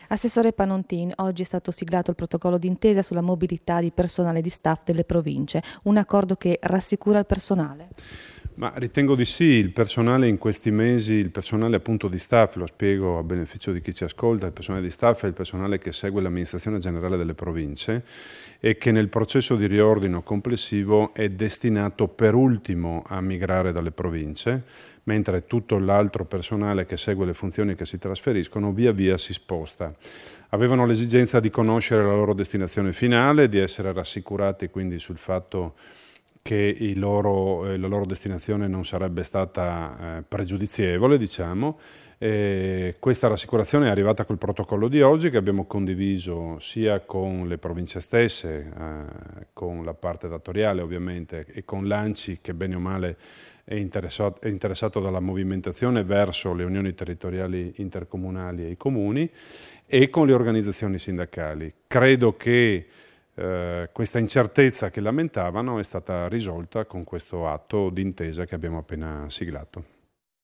Assessore Panontin, oggi è stato siglato il protocollo d'intesa sulla mobilità di personale di staff delle province, un accordo che rassicura il personale. Ma ritengo di sì, il personale in questi mesi, il personale appunto di staff, lo spiego a beneficio di chi ci ascolta, il personale di staff è il personale che segue l'amministrazione generale delle province e che nel processo di riordino complessivo è destinato per ultimo a migrare dalle province, mentre tutto l'altro personale che segue le funzioni che si trasferiscono via via si sposta. Avevano l'esigenza di conoscere la loro destinazione finale, di essere rassicurati quindi sul fatto che la loro destinazione non sarebbe stata pregiudizievole, diciamo. Questa rassicurazione è arrivata col protocollo di oggi che abbiamo condiviso sia con le province stesse, con la parte datoriale ovviamente e con l'ANCI che bene o male è interessato dalla movimentazione verso le unioni territoriali intercomunali e i comuni e con le organizzazioni sindacali. Credo che questa incertezza che lamentavano è stata risolta con questo atto d'intesa che abbiamo appena siglato.